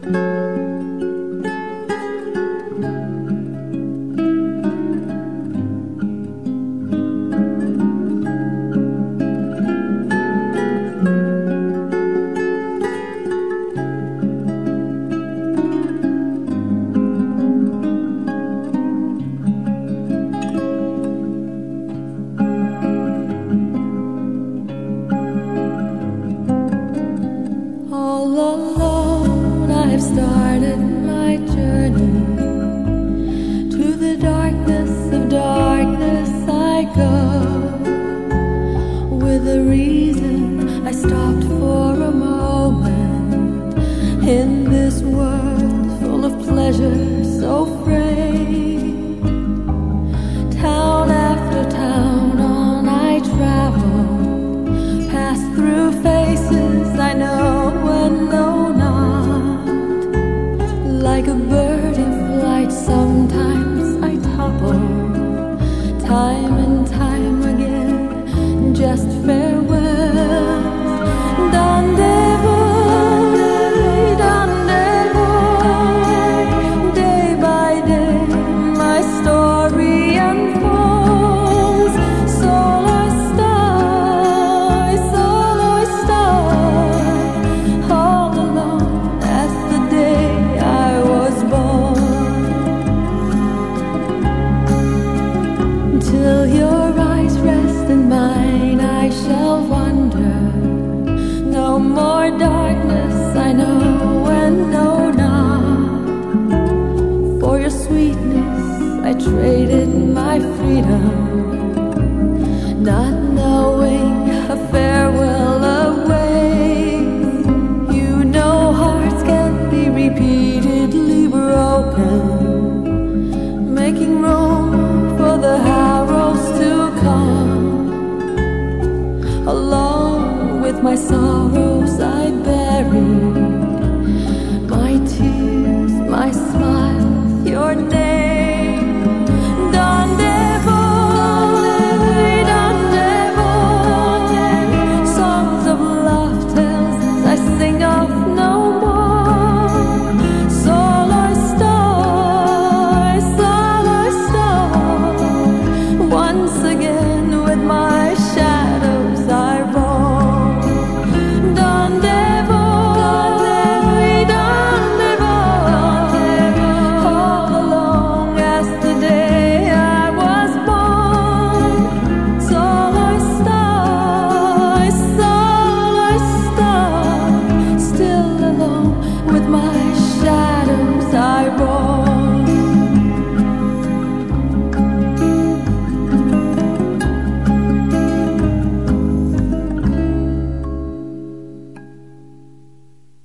Started my journey to the darkness of darkness. I go with a reason. I stopped for a moment in this world full of pleasure, so free. Town after town on I travel, pass through faces I know and know not. Like a bird